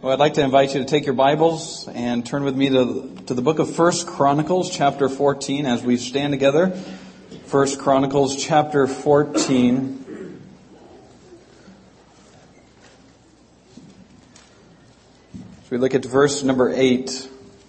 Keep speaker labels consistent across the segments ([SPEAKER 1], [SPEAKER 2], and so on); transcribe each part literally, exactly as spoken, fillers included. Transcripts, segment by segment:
[SPEAKER 1] Well, I'd like to invite you to take your Bibles and turn with me to, to the book of First Chronicles, chapter fourteen, as we stand together. First Chronicles, chapter fourteen. As we look at verse number eight.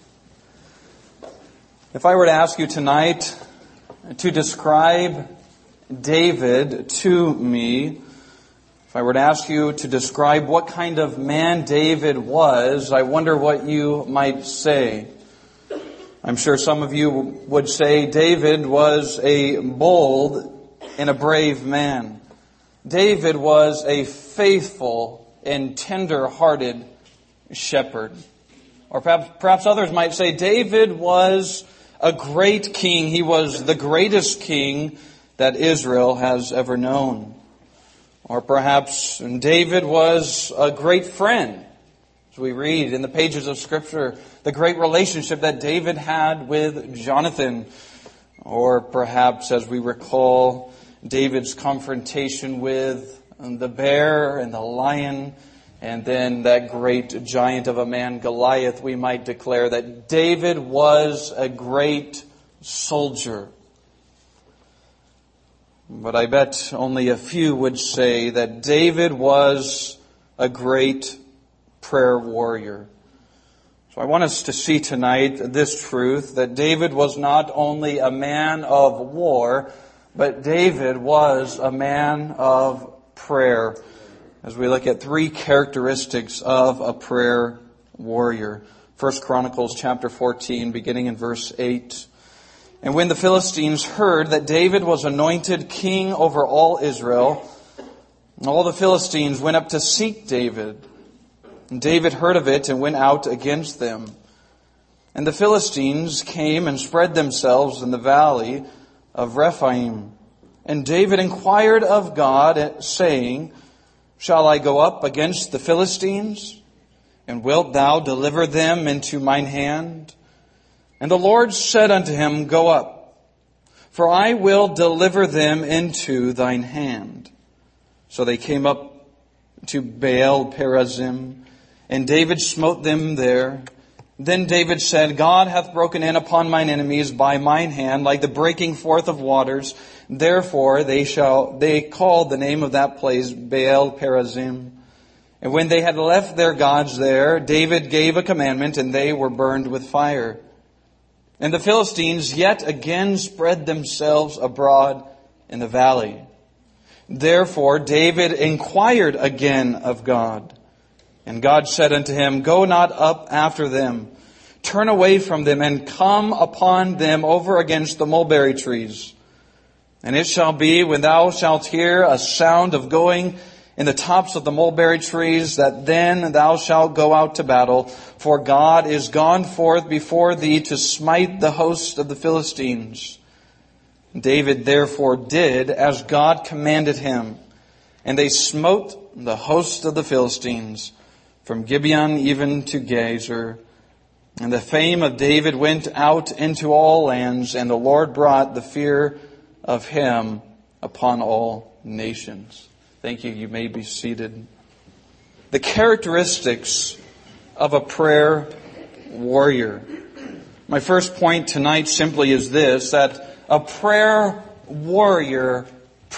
[SPEAKER 1] If I were to ask you tonight to describe David to me, if I were to ask you to describe what kind of man David was, I wonder what you might say. I'm sure some of you would say David was a bold and a brave man. David was a faithful and tender-hearted shepherd. Or perhaps, perhaps others might say David was a great king. He was the greatest king that Israel has ever known. Or perhaps David was a great friend. As we read in the pages of Scripture, the great relationship that David had with Jonathan. Or perhaps, as we recall, David's confrontation with the bear and the lion, and then that great giant of a man, Goliath, we might declare that David was a great soldier. But I bet only a few would say that David was a great prayer warrior. So I want us to see tonight this truth, that David was not only a man of war, but David was a man of prayer. As we look at three characteristics of a prayer warrior. First Chronicles chapter fourteen, beginning in verse eight. And when the Philistines heard that David was anointed king over all Israel, all the Philistines went up to seek David. And David heard of it and went out against them. And the Philistines came and spread themselves in the valley of Rephaim. And David inquired of God, saying, Shall I go up against the Philistines? And wilt thou deliver them into mine hand? And the Lord said unto him, Go up, for I will deliver them into thine hand. So they came up to Baal Perazim, and David smote them there. Then David said, God hath broken in upon mine enemies by mine hand, like the breaking forth of waters. Therefore they shall they called the name of that place Baal Perazim. And when they had left their gods there, David gave a commandment, and they were burned with fire. And the Philistines yet again spread themselves abroad in the valley. Therefore David inquired again of God. And God said unto him, Go not up after them. Turn away from them, and come upon them over against the mulberry trees. And it shall be, when thou shalt hear a sound of going in the tops of the mulberry trees, that then thou shalt go out to battle, for God is gone forth before thee to smite the host of the Philistines. David therefore did as God commanded him, and they smote the host of the Philistines from Gibeon even to Gazer. And the fame of David went out into all lands, and the Lord brought the fear of him upon all nations. Thank you. You may be seated. The characteristics of a prayer warrior. My first point tonight simply is this, that a prayer warrior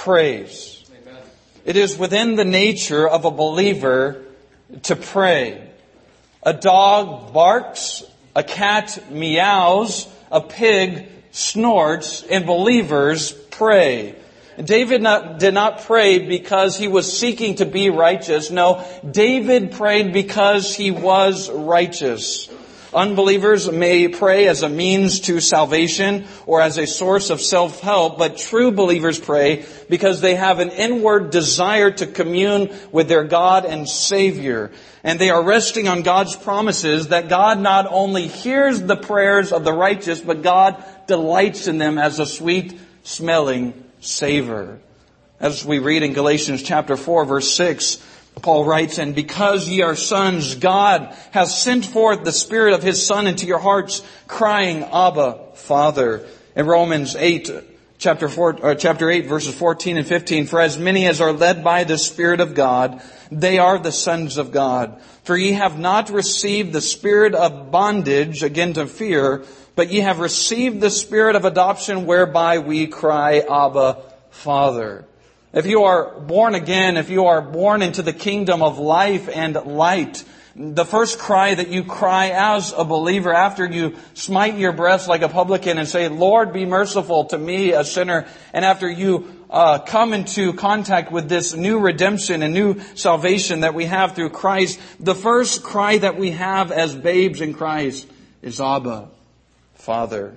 [SPEAKER 1] prays. Amen. It is within the nature of a believer to pray. A dog barks, a cat meows, a pig snorts, and believers pray. David not, did not pray because he was seeking to be righteous. No, David prayed because he was righteous. Unbelievers may pray as a means to salvation or as a source of self-help, but true believers pray because they have an inward desire to commune with their God and Savior. And they are resting on God's promises that God not only hears the prayers of the righteous, but God delights in them as a sweet-smelling savor. As we read in Galatians chapter four, verse six, Paul writes, And because ye are sons, God hath sent forth the Spirit of His Son into your hearts, crying, Abba, Father. In Romans eight, chapter four, or chapter eight, verses fourteen and fifteen. For as many as are led by the Spirit of God, they are the sons of God. For ye have not received the spirit of bondage, again to fear, but ye have received the Spirit of adoption, whereby we cry, Abba, Father. If you are born again, if you are born into the kingdom of life and light, the first cry that you cry as a believer after you smite your breast like a publican and say, Lord, be merciful to me, a sinner, and after you uh, come into contact with this new redemption and new salvation that we have through Christ, the first cry that we have as babes in Christ is Abba, Father.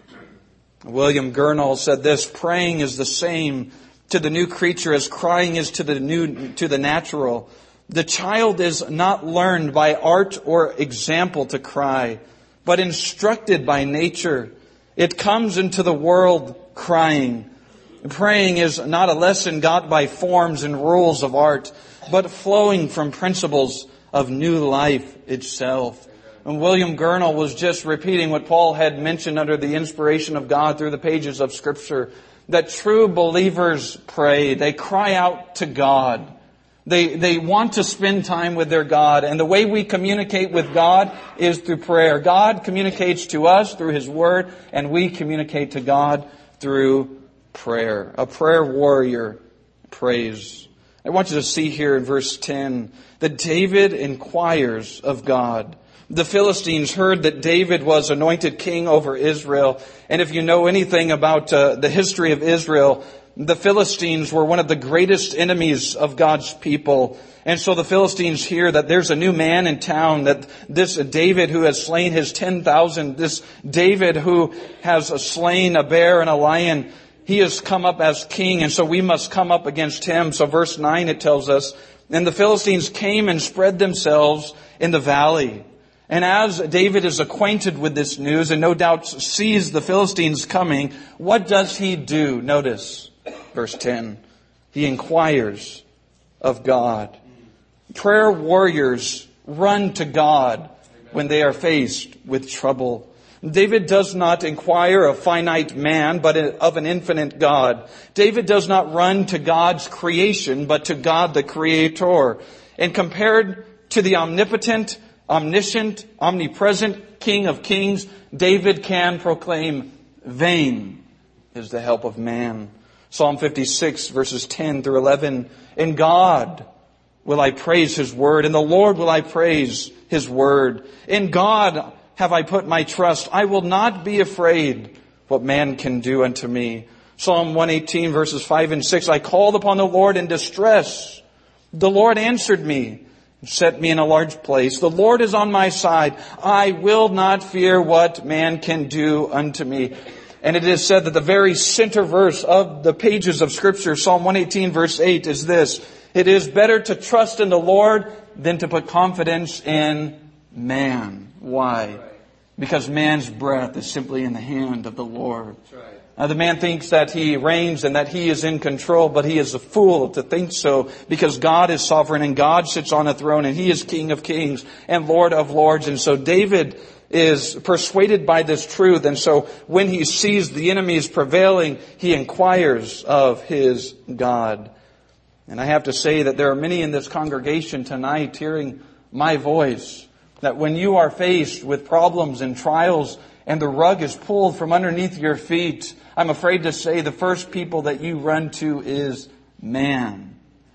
[SPEAKER 1] William Gurnall said this, praying is the same to the new creature as crying is to the new, to the natural. The child is not learned by art or example to cry, but instructed by nature. It comes into the world crying. Praying is not a lesson got by forms and rules of art, but flowing from principles of new life itself. And William Gurnall was just repeating what Paul had mentioned under the inspiration of God through the pages of Scripture, that true believers pray. They cry out to God. They, they want to spend time with their God. And the way we communicate with God is through prayer. God communicates to us through His Word, and we communicate to God through prayer. A prayer warrior prays. I want you to see here in verse ten that David inquires of God. The Philistines heard that David was anointed king over Israel. And if you know anything about uh, the history of Israel, the Philistines were one of the greatest enemies of God's people. And so the Philistines hear that there's a new man in town, that this David who has slain his ten thousand, this David who has slain a bear and a lion, he has come up as king, and so we must come up against him. So verse nine, it tells us, and the Philistines came and spread themselves in the valley. And as David is acquainted with this news and no doubt sees the Philistines coming, what does he do? Notice verse ten. He inquires of God. Prayer warriors run to God when they are faced with trouble. David does not inquire of finite man, but of an infinite God. David does not run to God's creation, but to God the Creator. And compared to the omnipotent, omniscient, omnipresent King of Kings, David can proclaim, vain is the help of man. Psalm fifty-six, verses ten through eleven. In God will I praise His word. In the Lord will I praise His word. In God have I put my trust. I will not be afraid what man can do unto me. Psalm one eighteen, verses five and six. I called upon the Lord in distress. The Lord answered me and set me in a large place. The Lord is on my side. I will not fear what man can do unto me. And it is said that the very center verse of the pages of Scripture, Psalm one eighteen, verse eight, is this. It is better to trust in the Lord than to put confidence in man. Why? Because man's breath is simply in the hand of the Lord. Now, the man thinks that he reigns and that he is in control, but he is a fool to think so, because God is sovereign and God sits on a throne and He is King of kings and Lord of lords. And so David is persuaded by this truth. And so when he sees the enemies prevailing, he inquires of his God. And I have to say that there are many in this congregation tonight hearing my voice, that when you are faced with problems and trials and the rug is pulled from underneath your feet, I'm afraid to say the first people that you run to is man.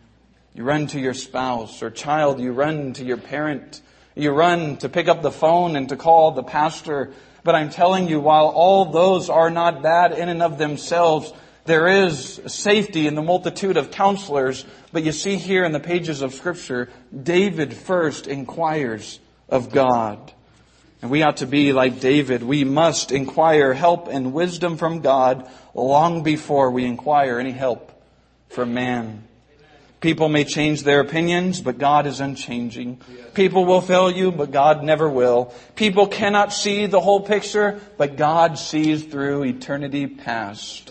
[SPEAKER 1] You run to your spouse or child. You run to your parent. You run to pick up the phone and to call the pastor. But I'm telling you, while all those are not bad in and of themselves, there is safety in the multitude of counselors. But you see here in the pages of Scripture, David first inquires of God. And we ought to be like David. We must inquire help and wisdom from God long before we inquire any help from man. People may change their opinions, but God is unchanging. People will fail you, but God never will. People cannot see the whole picture, but God sees through eternity past.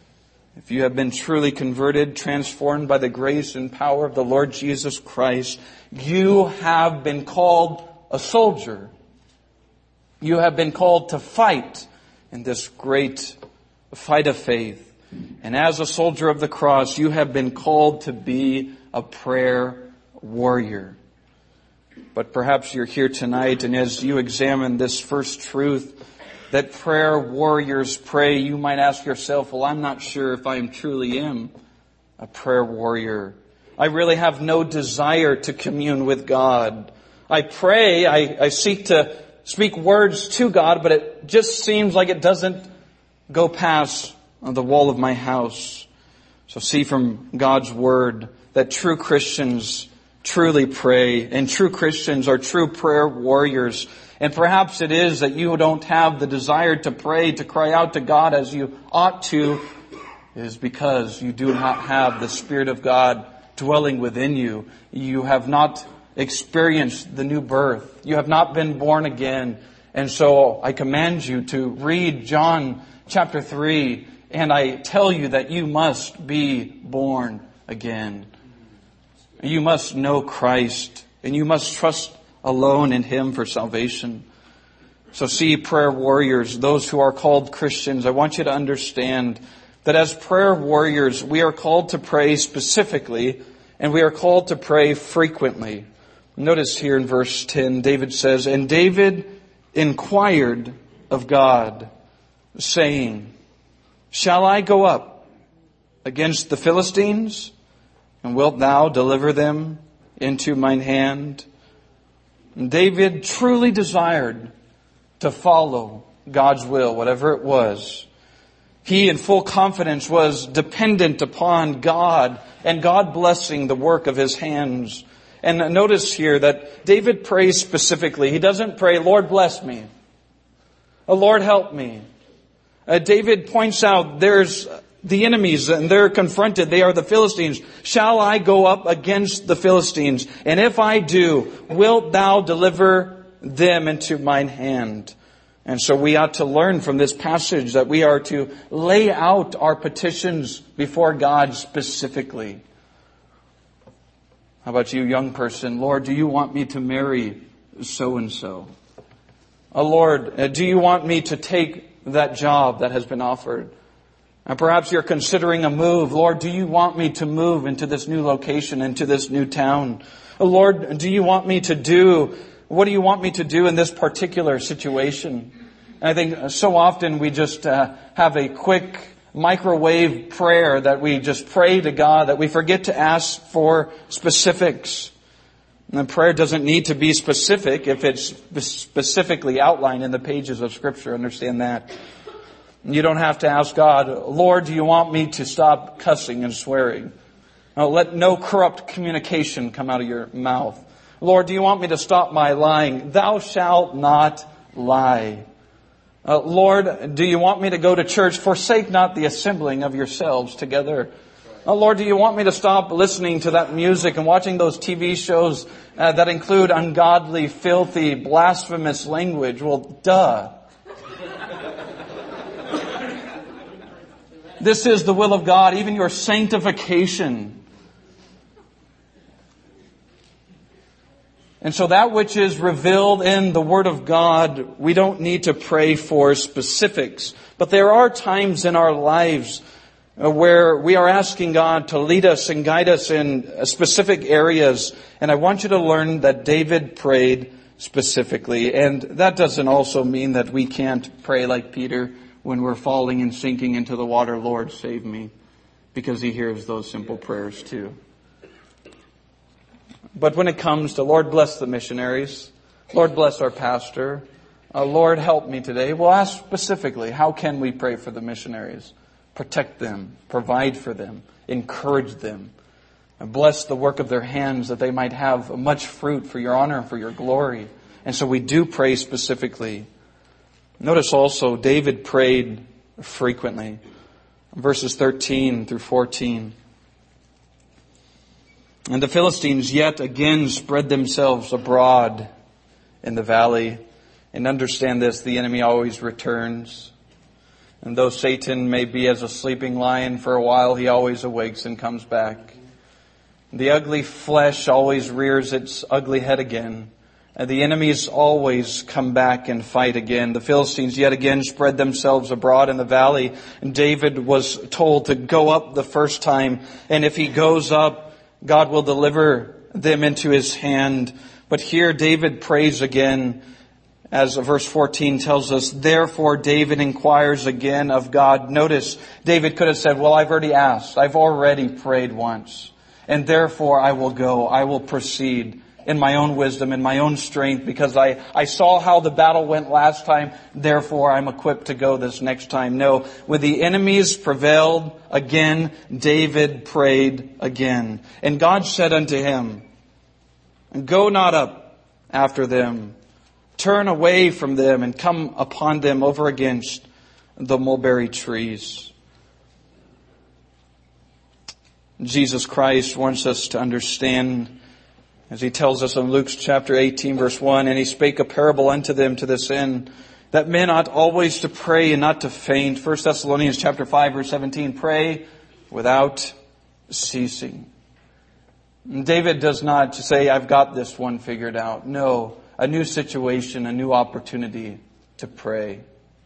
[SPEAKER 1] If you have been truly converted, transformed by the grace and power of the Lord Jesus Christ, you have been called a soldier. You have been called to fight in this great fight of faith. And as a soldier of the cross, you have been called to be a prayer warrior. But perhaps you're here tonight, and as you examine this first truth, that prayer warriors pray, you might ask yourself, well, I'm not sure if I truly am a prayer warrior. I really have no desire to commune with God. I pray, I, I seek to speak words to God, but it just seems like it doesn't go past the wall of my house. So see from God's Word that true Christians truly pray, and true Christians are true prayer warriors. And perhaps it is that you don't have the desire to pray, to cry out to God as you ought to, is because you do not have the Spirit of God dwelling within you. You have not experienced the new birth. You have not been born again. And so I command you to read John chapter three, and I tell you that you must be born again. You must know Christ, and you must trust alone in Him for salvation. So see, prayer warriors, those who are called Christians, I want you to understand that as prayer warriors, we are called to pray specifically, and we are called to pray frequently. Notice here in verse ten, David says, "And David inquired of God, saying, Shall I go up against the Philistines? And wilt thou deliver them into mine hand?" And David truly desired to follow God's will, whatever it was. He, in full confidence, was dependent upon God and God blessing the work of his hands. And notice here that David prays specifically. He doesn't pray, "Lord, bless me. Oh, Lord, help me." Uh, David points out there's the enemies, and they're confronted. They are the Philistines. "Shall I go up against the Philistines? And if I do, wilt thou deliver them into mine hand?" And so we ought to learn from this passage that we are to lay out our petitions before God specifically. How about you, young person? "Lord, do you want me to marry so-and-so? Oh, Lord, do you want me to take that job that has been offered?" And perhaps you're considering a move. "Lord, do you want me to move into this new location, into this new town? Oh, Lord, do you want me to do, what do you want me to do in this particular situation?" And I think so often we just uh, have a quick microwave prayer that we just pray to God, that we forget to ask for specifics. And the prayer doesn't need to be specific if it's specifically outlined in the pages of Scripture. Understand that. You don't have to ask God, "Lord, do you want me to stop cussing and swearing? No, let no corrupt communication come out of your mouth. Lord, do you want me to stop my lying? Thou shalt not lie. Uh, Lord, do you want me to go to church? Forsake not the assembling of yourselves together. Oh, Lord, do you want me to stop listening to that music and watching those T V shows uh, that include ungodly, filthy, blasphemous language?" Well, duh. This is the will of God, even your sanctification. And so that which is revealed in the Word of God, we don't need to pray for specifics. But there are times in our lives where we are asking God to lead us and guide us in specific areas. And I want you to learn that David prayed specifically. And that doesn't also mean that we can't pray like Peter when we're falling and sinking into the water, "Lord, save me," because He hears those simple prayers too. But when it comes to, "Lord, bless the missionaries. Lord, bless our pastor. Uh, Lord, help me today," we'll ask specifically, how can we pray for the missionaries? Protect them, provide for them, encourage them, and bless the work of their hands that they might have much fruit for your honor and for your glory. And so we do pray specifically. Notice also, David prayed frequently. Verses thirteen through fourteen. "And the Philistines yet again spread themselves abroad in the valley." And understand this, the enemy always returns. And though Satan may be as a sleeping lion for a while, he always awakes and comes back. The ugly flesh always rears its ugly head again. Uh, the enemies always come back and fight again. The Philistines yet again spread themselves abroad in the valley. And David was told to go up the first time. And if he goes up, God will deliver them into his hand. But here David prays again, as verse fourteen tells us. Therefore David inquires again of God. Notice, David could have said, well, I've already asked. I've already prayed once. And therefore I will go. I will proceed in my own wisdom, in my own strength, because I, I saw how the battle went last time. Therefore I'm equipped to go this next time. No, when the enemies prevailed again, David prayed again. And God said unto him, go not up after them. Turn away from them and come upon them over against the mulberry trees. Jesus Christ wants us to understand, as He tells us in Luke chapter eighteen verse one, and He spake a parable unto them to this end, that men ought always to pray and not to faint. First Thessalonians chapter five verse seventeen, pray without ceasing. And David does not say, I've got this one figured out. No, a new situation, a new opportunity to pray.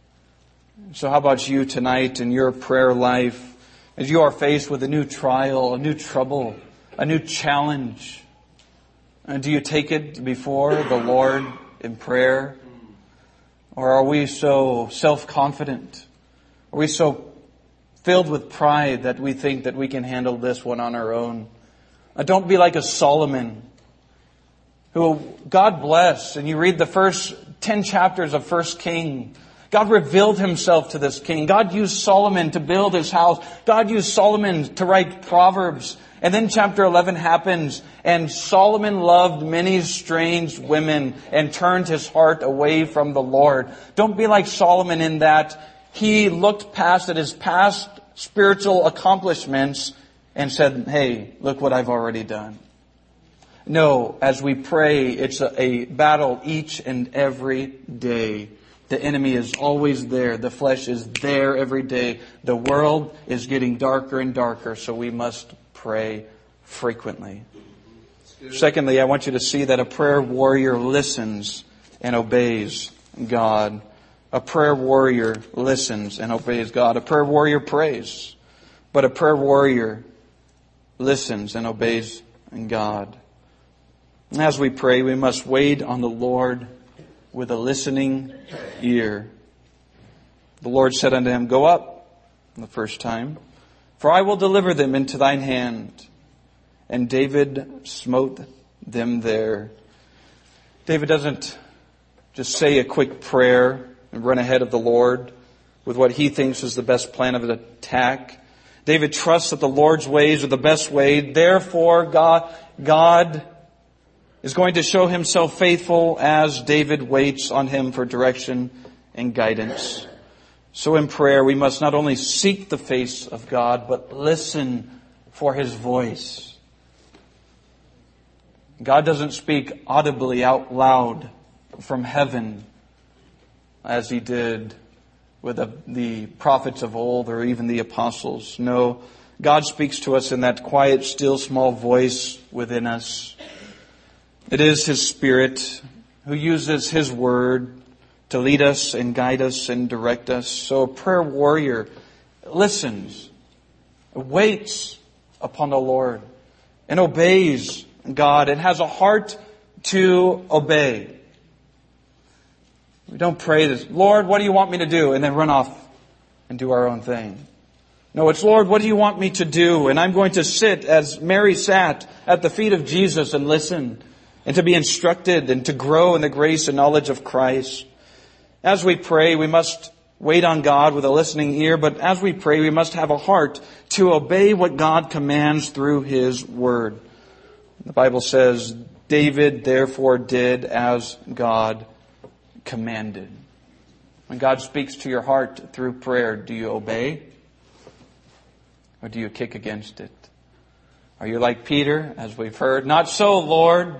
[SPEAKER 1] So how about you tonight in your prayer life, as you are faced with a new trial, a new trouble, a new challenge? And do you take it before the Lord in prayer? Or are we so self-confident? Are we so filled with pride that we think that we can handle this one on our own? Uh, don't be like a Solomon, who God bless. And you read the first ten chapters of First King. God revealed Himself to this king. God used Solomon to build his house. God used Solomon to write Proverbs. And then chapter eleven happens, and Solomon loved many strange women and turned his heart away from the Lord. Don't be like Solomon in that he looked past at his past spiritual accomplishments and said, hey, look what I've already done. No, as we pray, it's a, a battle each and every day. The enemy is always there. The flesh is there every day. The world is getting darker and darker, so we must pray frequently. Secondly, I want you to see that a prayer warrior listens and obeys God. A prayer warrior listens and obeys God. A prayer warrior prays, but a prayer warrior listens and obeys God. And as we pray, we must wait on the Lord with a listening ear. The Lord said unto him, go up the first time, for I will deliver them into thine hand. And David smote them there. David doesn't just say a quick prayer and run ahead of the Lord with what he thinks is the best plan of an attack. David trusts that the Lord's ways are the best way. Therefore, God, God is going to show Himself faithful as David waits on Him for direction and guidance. So in prayer, we must not only seek the face of God, but listen for His voice. God doesn't speak audibly out loud from heaven as He did with the, the prophets of old or even the apostles. No, God speaks to us in that quiet, still, small voice within us. It is His Spirit who uses His Word to lead us and guide us and direct us. So a prayer warrior listens, waits upon the Lord, and obeys God, and has a heart to obey. We don't pray this, Lord, what do you want me to do? And then run off and do our own thing. No, it's, Lord, what do you want me to do? And I'm going to sit as Mary sat at the feet of Jesus and listen, and to be instructed and to grow in the grace and knowledge of Christ. As we pray, we must wait on God with a listening ear, but as we pray, we must have a heart to obey what God commands through His Word. The Bible says, David therefore did as God commanded. When God speaks to your heart through prayer, do you obey? Or do you kick against it? Are you like Peter, as we've heard, not so, Lord?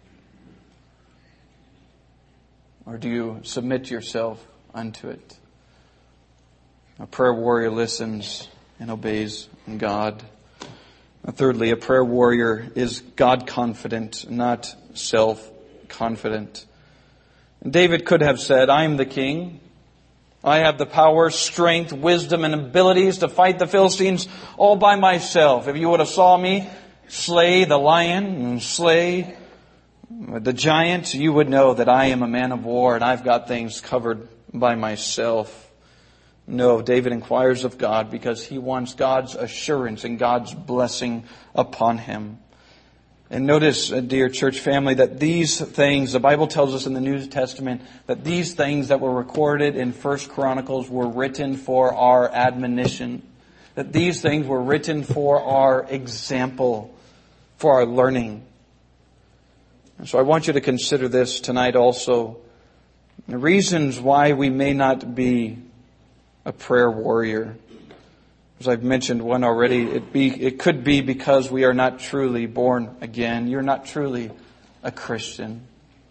[SPEAKER 1] Or do you submit yourself unto it? A prayer warrior listens and obeys God. And thirdly, a prayer warrior is God confident, not self confident. And David could have said, I am the king. I have the power, strength, wisdom, and abilities to fight the Philistines all by myself. If you would have saw me slay the lion and slay the giant, you would know that I am a man of war and I've got things covered by myself. No, David inquires of God because he wants God's assurance and God's blessing upon him. And notice, dear church family, that these things, the Bible tells us in the New Testament, that these things that were recorded in First Chronicles were written for our admonition. That these things were written for our example, for our learning. And so I want you to consider this tonight also. The reasons why we may not be a prayer warrior. As I've mentioned one already, it be it could be because we are not truly born again. You're not truly a Christian.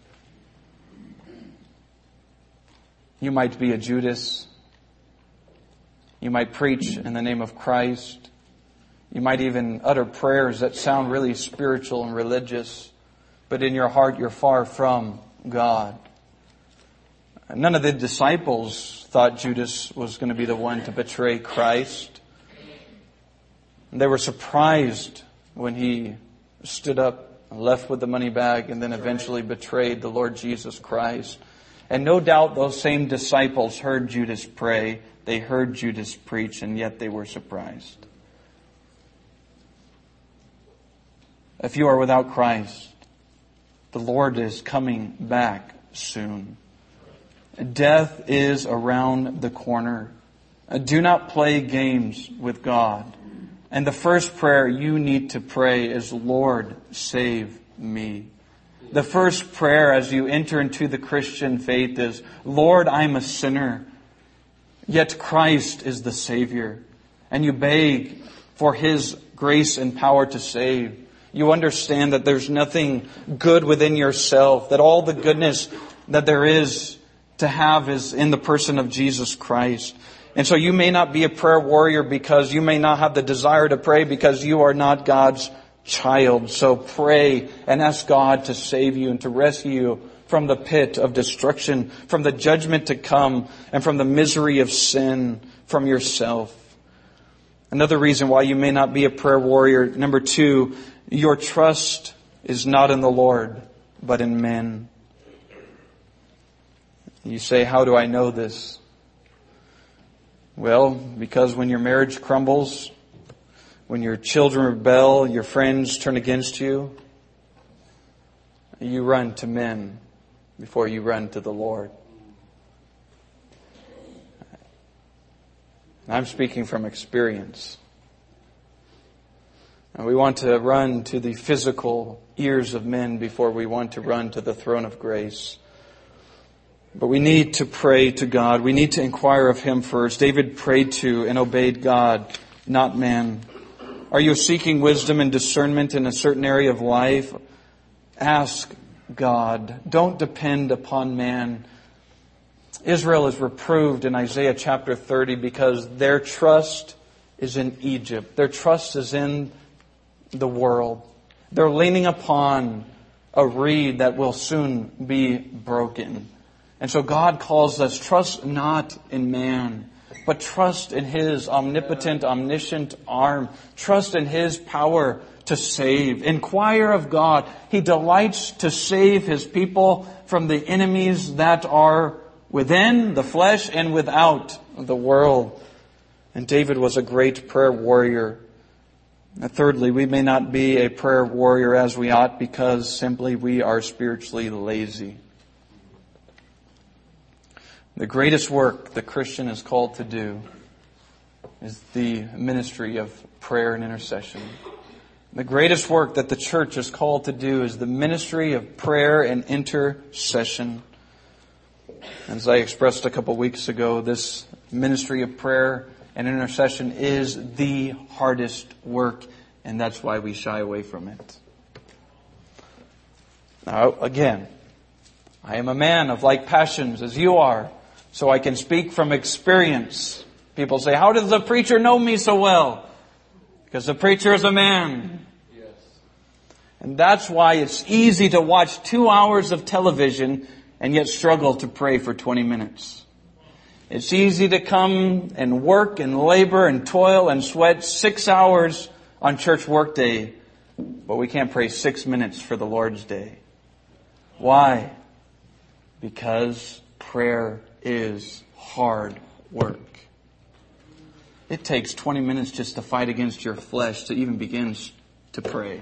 [SPEAKER 1] You might be a Judas. You might preach in the name of Christ. You might even utter prayers that sound really spiritual and religious, but in your heart you're far from God. None of the disciples thought Judas was going to be the one to betray Christ. They were surprised when he stood up, left with the money bag, and then eventually betrayed the Lord Jesus Christ. And no doubt those same disciples heard Judas pray, they heard Judas preach, and yet they were surprised. If you are without Christ, the Lord is coming back soon. Death is around the corner. Do not play games with God. And the first prayer you need to pray is, Lord, save me. The first prayer as you enter into the Christian faith is, Lord, I'm a sinner, yet Christ is the Savior. And you beg for His grace and power to save. You understand that there's nothing good within yourself, that all the goodness that there is to have is in the person of Jesus Christ. And so you may not be a prayer warrior because you may not have the desire to pray because you are not God's child. So pray and ask God to save you and to rescue you from the pit of destruction, from the judgment to come, and from the misery of sin from yourself. Another reason why you may not be a prayer warrior, number two, your trust is not in the Lord, but in men. You say, how do I know this? Well, because when your marriage crumbles, when your children rebel, your friends turn against you, you run to men before you run to the Lord. I'm speaking from experience. And we want to run to the physical ears of men before we want to run to the throne of grace. But we need to pray to God. We need to inquire of Him first. David prayed to and obeyed God, not man. Are you seeking wisdom and discernment in a certain area of life? Ask God. Don't depend upon man. Israel is reproved in Isaiah chapter thirty because their trust is in Egypt. Their trust is in the world. They're leaning upon a reed that will soon be broken. And so God calls us, trust not in man, but trust in His omnipotent, omniscient arm. Trust in His power to save. Inquire of God. He delights to save His people from the enemies that are within the flesh and without the world. And David was a great prayer warrior. And thirdly, we may not be a prayer warrior as we ought because simply we are spiritually lazy. The greatest work the Christian is called to do is the ministry of prayer and intercession. The greatest work that the church is called to do is the ministry of prayer and intercession. As I expressed a couple weeks ago, this ministry of prayer and intercession is the hardest work, and that's why we shy away from it. Now, again, I am a man of like passions as you are. So I can speak from experience. People say, how does the preacher know me so well? Because the preacher is a man. Yes. And that's why it's easy to watch two hours of television and yet struggle to pray for twenty minutes. It's easy to come and work and labor and toil and sweat six hours on church workday, but we can't pray six minutes for the Lord's Day. Why? Because prayer is hard work. It takes twenty minutes just to fight against your flesh to even begin to pray.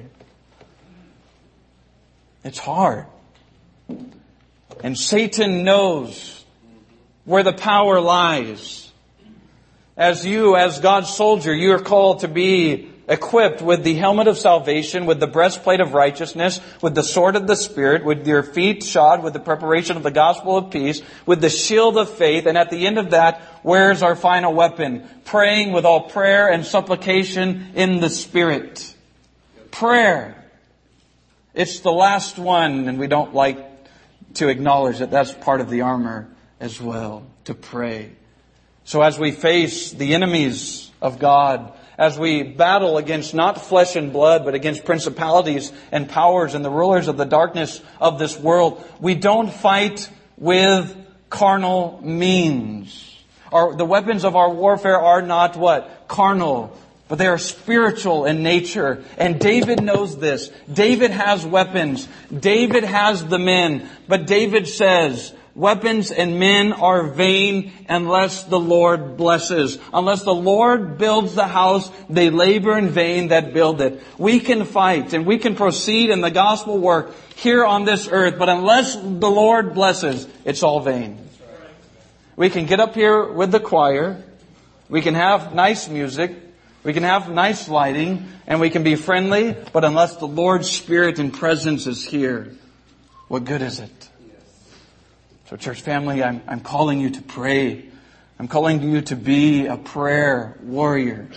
[SPEAKER 1] It's hard. And Satan knows where the power lies. As you, as God's soldier, you are called to be equipped with the helmet of salvation, with the breastplate of righteousness, with the sword of the Spirit, with your feet shod with the preparation of the gospel of peace, with the shield of faith, and at the end of that, where's our final weapon? Praying with all prayer and supplication in the Spirit. Prayer. It's the last one, and we don't like to acknowledge that that's part of the armor as well, to pray. So as we face the enemies of God, as we battle against not flesh and blood, but against principalities and powers and the rulers of the darkness of this world, we don't fight with carnal means. Our, the weapons of our warfare are not what? Carnal. But they are spiritual in nature. And David knows this. David has weapons. David has the men. But David says, weapons and men are vain unless the Lord blesses. Unless the Lord builds the house, they labor in vain that build it. We can fight and we can proceed in the gospel work here on this earth. But unless the Lord blesses, it's all vain. We can get up here with the choir. We can have nice music. We can have nice lighting, and we can be friendly, but unless the Lord's Spirit and presence is here, what good is it? So church family, I'm, I'm calling you to pray. I'm calling you to be a prayer warrior.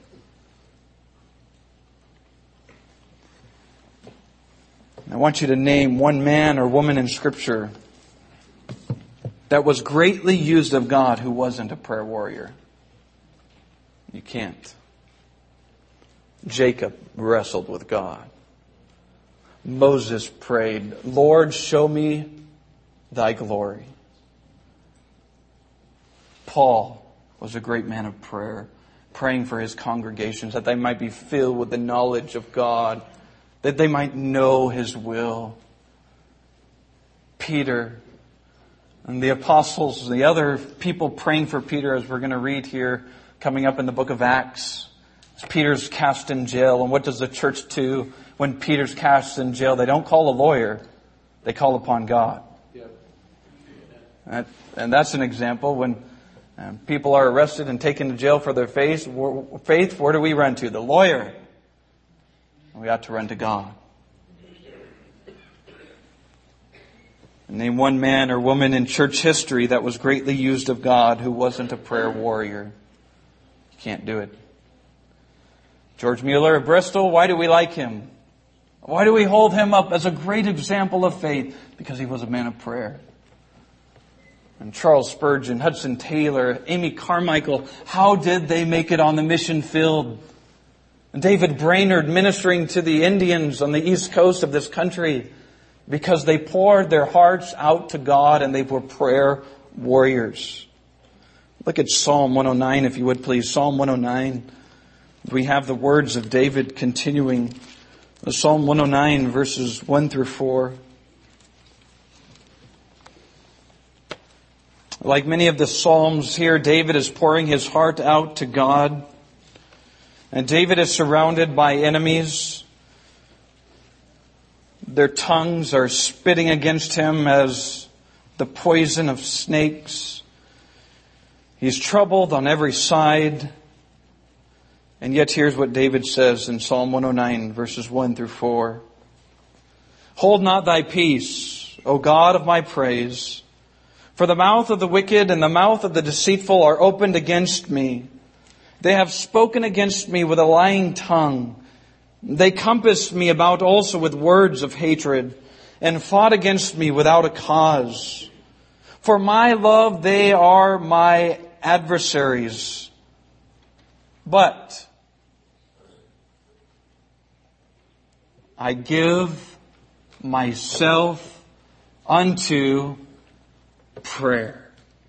[SPEAKER 1] I want you to name one man or woman in Scripture that was greatly used of God who wasn't a prayer warrior. You can't. Jacob wrestled with God. Moses prayed, Lord, show me thy glory. Paul was a great man of prayer, praying for his congregations that they might be filled with the knowledge of God, that they might know His will. Peter and the apostles, the other people praying for Peter, as we're going to read here, coming up in the book of Acts. Peter's cast in jail. And what does the church do when Peter's cast in jail? They don't call a lawyer. They call upon God. Yep. And that's an example. When um, people are arrested and taken to jail for their faith, faith, where do we run to? The lawyer. We ought to run to God. And name one man or woman in church history that was greatly used of God who wasn't a prayer warrior. You can't do it. George Mueller of Bristol, why do we like him? Why do we hold him up as a great example of faith? Because he was a man of prayer. And Charles Spurgeon, Hudson Taylor, Amy Carmichael, how did they make it on the mission field? And David Brainerd ministering to the Indians on the east coast of this country because they poured their hearts out to God and they were prayer warriors. Look at Psalm one oh nine, if you would please. Psalm one oh nine. We have the words of David continuing. Psalm one oh nine, verses one through four. Like many of the Psalms here, David is pouring his heart out to God. And David is surrounded by enemies. Their tongues are spitting against him as the poison of snakes. He's troubled on every side. And yet here's what David says in Psalm one oh nine, verses one through four. Hold not thy peace, O God of my praise, for the mouth of the wicked and the mouth of the deceitful are opened against me. They have spoken against me with a lying tongue. They compassed me about also with words of hatred, and fought against me without a cause. For my love they are my adversaries. But I give myself unto prayer.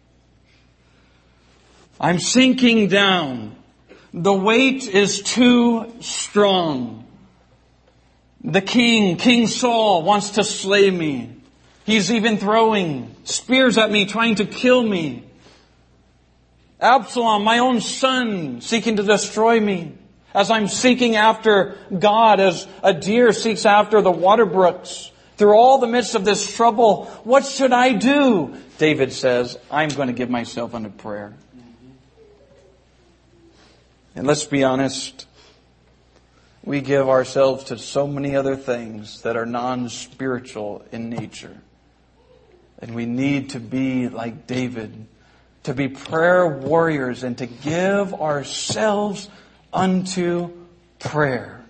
[SPEAKER 1] I'm sinking down. The weight is too strong. The king, King Saul, wants to slay me. He's even throwing spears at me, trying to kill me. Absalom, my own son, seeking to destroy me. As I'm seeking after God, as a deer seeks after the water brooks. Through all the midst of this trouble, what should I do? David says, I'm going to give myself unto prayer. And let's be honest, we give ourselves to so many other things that are non-spiritual in nature. And we need to be like David, to be prayer warriors and to give ourselves unto prayer.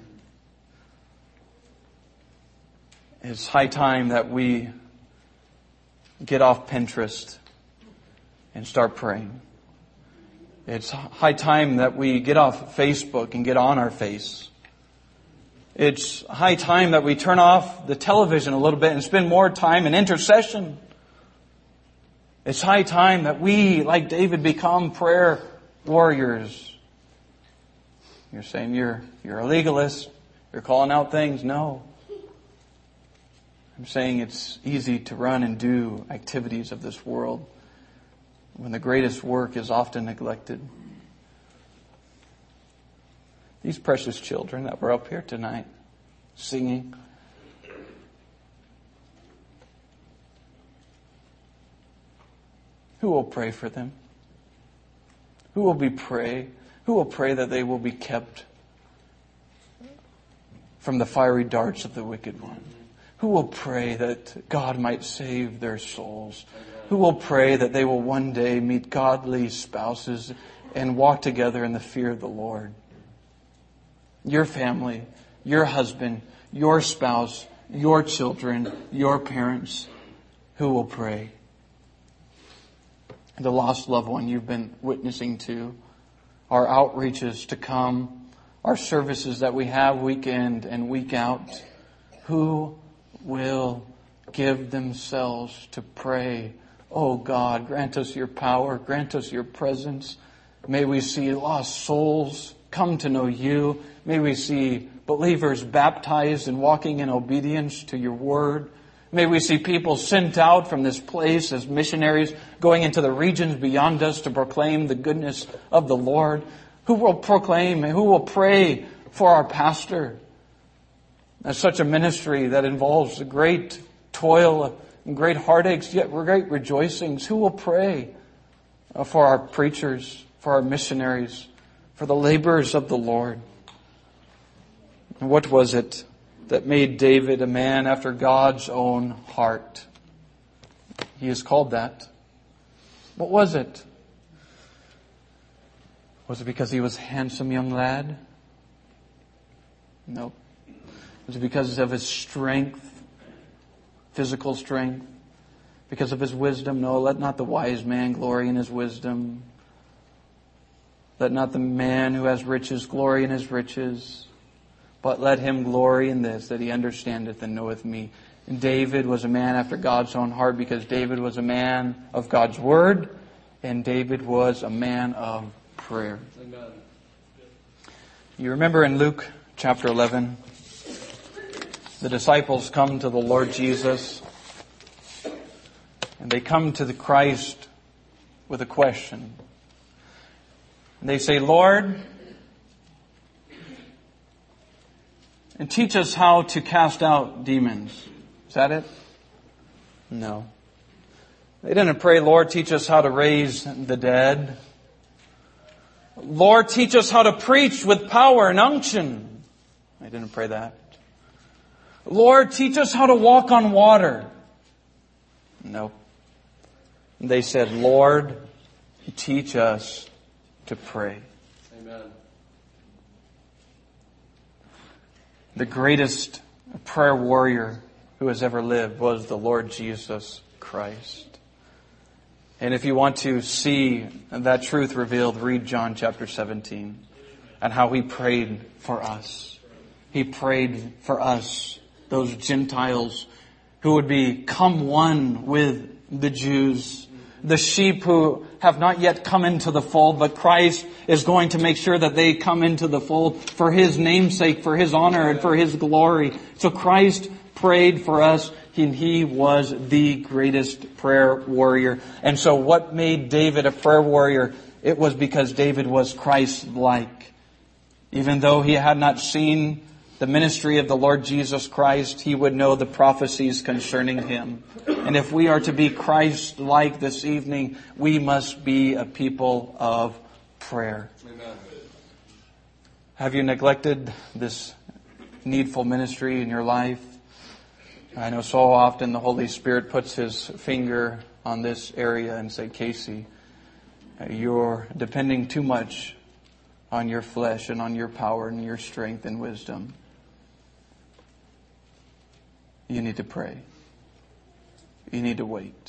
[SPEAKER 1] It's high time that we get off Pinterest and start praying. It's high time that we get off Facebook and get on our face. It's high time that we turn off the television a little bit and spend more time in intercession. It's high time that we, like David, become prayer warriors. You're saying you're, you're a legalist. You're calling out things. No. I'm saying it's easy to run and do activities of this world when the greatest work is often neglected. These precious children that were up here tonight singing, who will pray for them? Who will be pray? Who will pray that they will be kept from the fiery darts of the wicked one? Who will pray that God might save their souls? Who will pray that they will one day meet godly spouses and walk together in the fear of the Lord? Your family, your husband, your spouse, your children, your parents, who will pray? The lost loved one you've been witnessing to, our outreaches to come, our services that we have week in and week out, who will give themselves to pray? Oh God, grant us your power, grant us your presence. May we see lost souls come to know you. May we see believers baptized and walking in obedience to your word. May we see people sent out from this place as missionaries going into the regions beyond us to proclaim the goodness of the Lord. Who will proclaim and who will pray for our pastor? That's such a ministry that involves a great toil and great heartaches, yet great rejoicings. Who will pray for our preachers, for our missionaries, for the laborers of the Lord? And what was it that made David a man after God's own heart? He is called that. What was it? Was it because he was a handsome young lad? No. Was it because of his strength, physical strength? Because of his wisdom? No, let not the wise man glory in his wisdom. Let not the man who has riches glory in his riches. But let him glory in this, that he understandeth and knoweth me. And David was a man after God's own heart because David was a man of God's word. And David was a man of prayer. Amen. You remember in Luke chapter eleven, the disciples come to the Lord Jesus, and they come to the Christ with a question. And they say, Lord, and teach us how to cast out demons. Is that it? No. They didn't pray, Lord, teach us how to raise the dead. Lord, teach us how to preach with power and unction. They didn't pray that. Lord, teach us how to walk on water. No. They said, Lord, teach us to pray.
[SPEAKER 2] Amen.
[SPEAKER 1] The greatest prayer warrior who has ever lived was the Lord Jesus Christ. And if you want to see that truth revealed, read John chapter seventeen and how he prayed for us. He prayed for us, those Gentiles who would become one with the Jews. The sheep who have not yet come into the fold, but Christ is going to make sure that they come into the fold for His namesake, for His honor, and for His glory. So Christ prayed for us, and He was the greatest prayer warrior. And so what made David a prayer warrior? It was because David was Christ-like. Even though he had not seen the ministry of the Lord Jesus Christ, he would know the prophecies concerning Him. And if we are to be Christ-like this evening, we must be a people of prayer. Amen. Have you neglected this needful ministry in your life? I know so often the Holy Spirit puts His finger on this area and say, Casey, you're depending too much on your flesh and on your power and your strength and wisdom. You need to pray. You need to wait.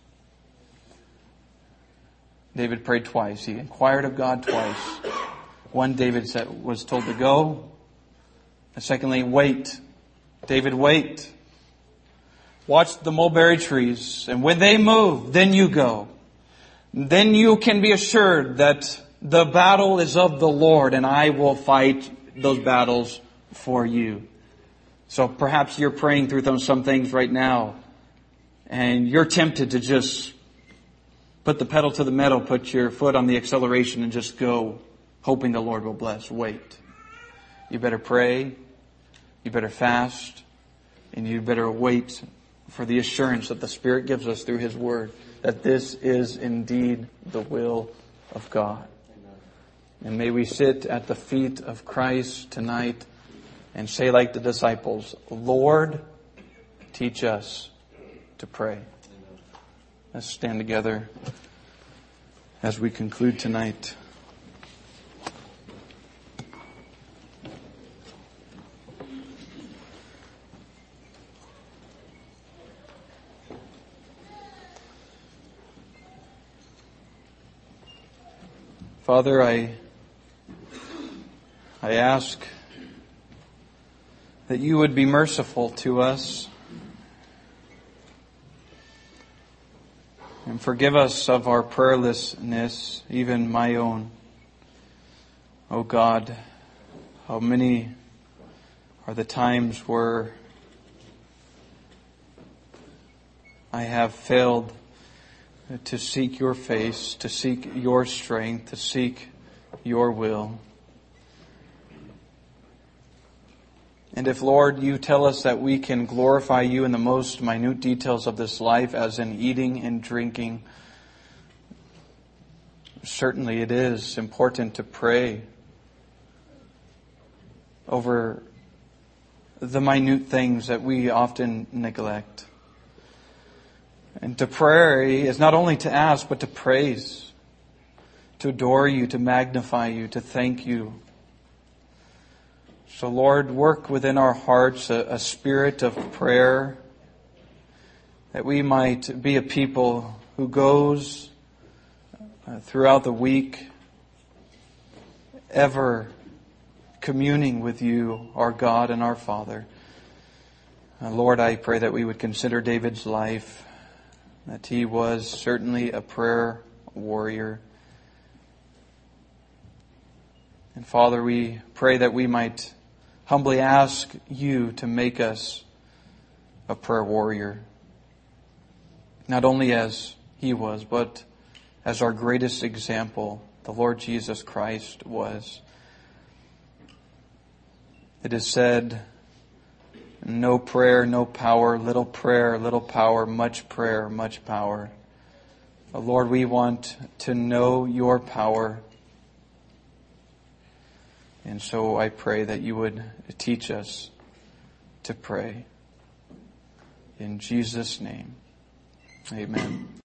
[SPEAKER 1] David prayed twice. He inquired of God twice. One, David said, was told to go. And secondly, wait. David, wait. Watch the mulberry trees. And when they move, then you go. Then you can be assured that the battle is of the Lord, and I will fight those battles for you. So perhaps you're praying through some things right now, and you're tempted to just put the pedal to the metal, put your foot on the acceleration, and just go, hoping the Lord will bless. Wait. You better pray. You better fast. And you better wait for the assurance that the Spirit gives us through His Word, that this is indeed the will of God. And may we sit at the feet of Christ tonight and say like the disciples, Lord, teach us to pray. Let's stand together as we conclude tonight. Father, I I ask that you would be merciful to us and forgive us of our prayerlessness, even my own. Oh God, how many are the times where I have failed to seek your face, to seek your strength, to seek your will. And if, Lord, you tell us that we can glorify you in the most minute details of this life, as in eating and drinking, certainly it is important to pray over the minute things that we often neglect. And to pray is not only to ask, but to praise, to adore you, to magnify you, to thank you. So Lord, work within our hearts a, a spirit of prayer, that we might be a people who goes uh, throughout the week ever communing with you, our God and our Father. Uh, Lord, I pray that we would consider David's life, that he was certainly a prayer warrior. And Father, we pray that we might humbly ask you to make us a prayer warrior. Not only as he was, but as our greatest example, the Lord Jesus Christ was. It is said, no prayer, no power, little prayer, little power, much prayer, much power. Oh, Lord, we want to know your power. And so I pray that you would teach us to pray. In Jesus' name, amen.